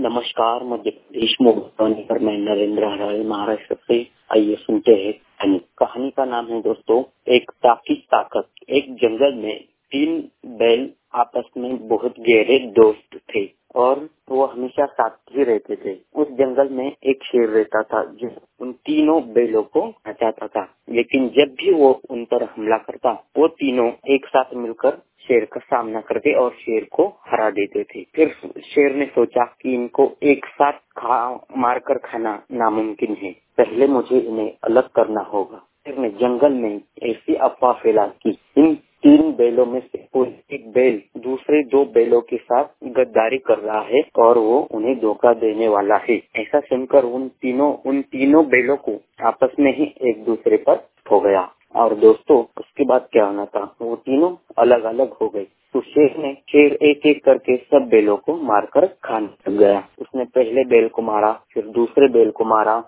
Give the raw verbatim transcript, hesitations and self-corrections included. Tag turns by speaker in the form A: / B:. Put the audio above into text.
A: नमस्कार, मध्य प्रदेश मोगरानी पर मैं नरेंद्र हराय महाराष्ट्र से। आइए सुनते हैं कहानी। कहानी का नाम है दोस्तों एक ताकी ताकत। एक जंगल में तीन बैल आपस में बहुत गहरे दोस्त थे और वो हमेशा साथ ही रहते थे। उस जंगल में एक शेर रहता था जो उन तीनों बैलों को बचाता था, लेकिन जब भी वो उन पर हमला करता वो तीनों एक साथ मिलकर शेर का सामना करके और शेर को हरा देते थे। फिर शेर ने सोचा कि इनको एक साथ खा मार कर खाना नामुमकिन है, पहले मुझे इन्हें अलग करना होगा। शेर ने जंगल में ऐसी अफवाह फैला कि इन तीन बैलों में से कोई एक बैल दूसरे दो बैलों के साथ गद्दारी कर रहा है और वो उन्हें धोखा देने वाला है। ऐसा सुनकर उन तीनों उन तीनों बैलों को आपस में ही एक दूसरे पर हो गया। और दोस्तों उसके बाद क्या होना था, वो तीनों अलग अलग हो गए। तो शेर ने शेर एक एक करके सब बैलों को मारकर खाने लग गया। उसने पहले बैल को मारा, फिर दूसरे बैल को मारा,